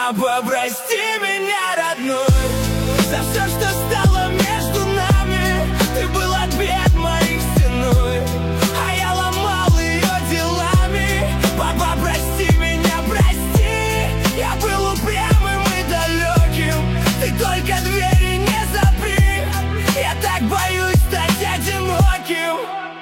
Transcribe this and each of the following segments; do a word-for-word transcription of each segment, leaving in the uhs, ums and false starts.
Папа, прости меня, родной, за все, что стало между нами. Ты был ответ моих стеной, а я ломал ее делами. Папа, прости меня, прости, я был упрямым и далеким. Ты только двери не запри, я так боюсь стать одиноким.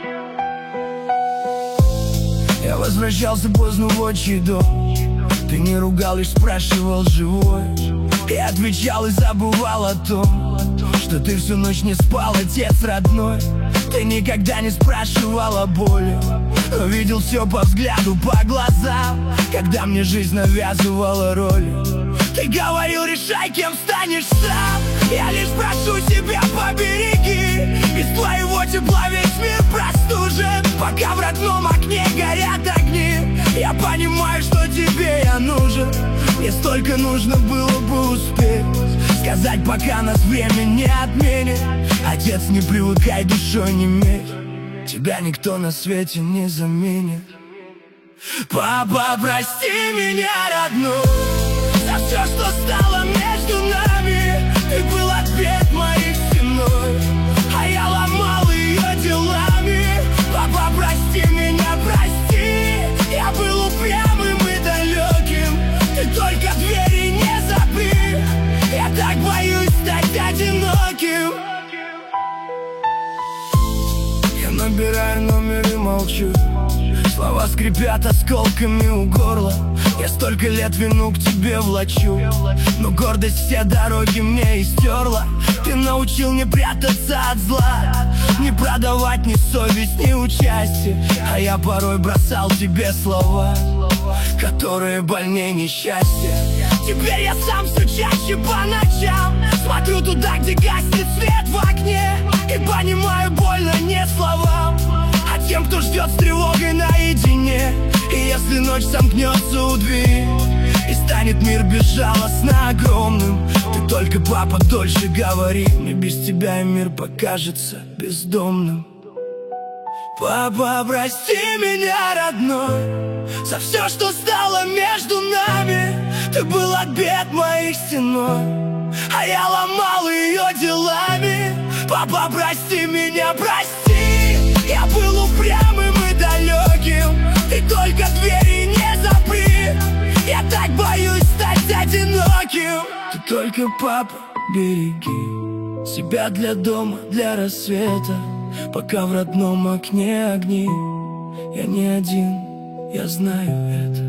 Я возвращался поздно в отчий дом. Ты не ругал, лишь спрашивал, живой. Я отвечал и забывал о том, что ты всю ночь не спал, отец родной. Ты никогда не спрашивал о боли, но видел все по взгляду, по глазам, когда мне жизнь навязывала роли. Ты говорил, решай, кем станешь сам. Я лишь прошу тебя, побереги. Без твоего тепла весь мир простужен. Пока в родном окне горят огни, я понимаю, что тебе я нужен. Мне столько нужно было бы успеть сказать, пока нас время не отменит. Отец, не привыкай душой не медь, тебя никто на свете не заменит. Папа, прости меня, родной, за все, что стало между нами. Ты был ответ моих стеной, а я ломал ее делами. Папа, прости меня, прости, я был упрямым и далеким. Ты только двери не запри, я так боюсь стать одиноким. Я набираю номер и молчу, слова скрипят осколками у горла. Я столько лет вину к тебе влачу, но гордость все дороги мне истерла. Ты научил не прятаться от зла, не продавать ни совесть, ни участие. А я порой бросал тебе слова, которые больнее несчастья. Теперь я сам все чаще по ночам смотрю туда, где гаснет свет в окне, и понимаю, больно не словам, а тем, кто ждет с тревогой наедине. И если ночь сомкнется у двери и станет мир безжалостно огромным, ты только, папа, дольше говори, мне без тебя и мир покажется бездомным. Папа, прости меня, родной, за все, что стало между нами. Ты был отбит моих стеной, а я ломал ее делами. Папа, прости меня, прости, я был упрямым и далеким. Ты только двери не запри, я так боюсь стать одиноким. Ты только, папа, береги себя для дома, для рассвета. Пока в родном окне огни, я не один, я знаю это.